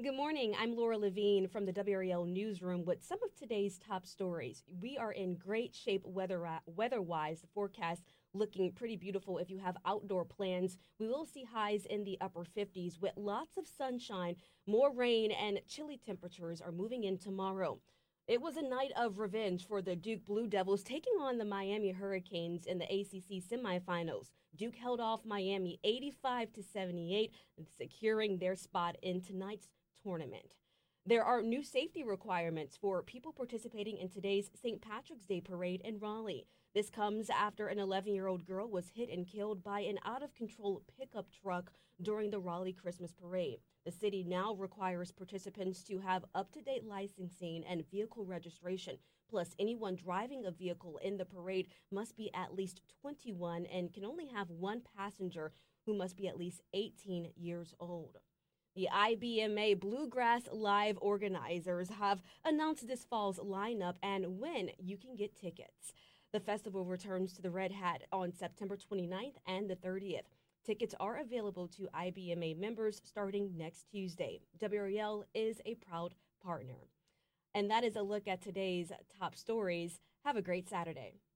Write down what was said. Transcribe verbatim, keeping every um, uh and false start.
Good morning. I'm Laura Levine from the W R E L Newsroom with some of today's top stories. We are in great shape weather weather-wise. The forecast looking pretty beautiful if you have outdoor plans. We will see highs in the upper fifties with lots of sunshine. More rain and chilly temperatures are moving in tomorrow. It was a night of revenge for the Duke Blue Devils taking on the Miami Hurricanes in the A C C semifinals. Duke held off Miami eighty-five to seventy-eight, securing their spot in tonight's tournament. There are new safety requirements for people participating in today's Saint Patrick's Day parade in Raleigh. This comes after an eleven-year-old girl was hit and killed by an out-of-control pickup truck during the Raleigh Christmas parade. The city now requires participants to have up-to-date licensing and vehicle registration. Plus, anyone driving a vehicle in the parade must be at least twenty-one and can only have one passenger who must be at least eighteen years old. The I B M A Bluegrass Live organizers have announced this fall's lineup and when you can get tickets. The festival returns to the Red Hat on September twenty-ninth and the thirtieth. Tickets are available to I B M A members starting next Tuesday. W R E L is a proud partner. And that is a look at today's top stories. Have a great Saturday.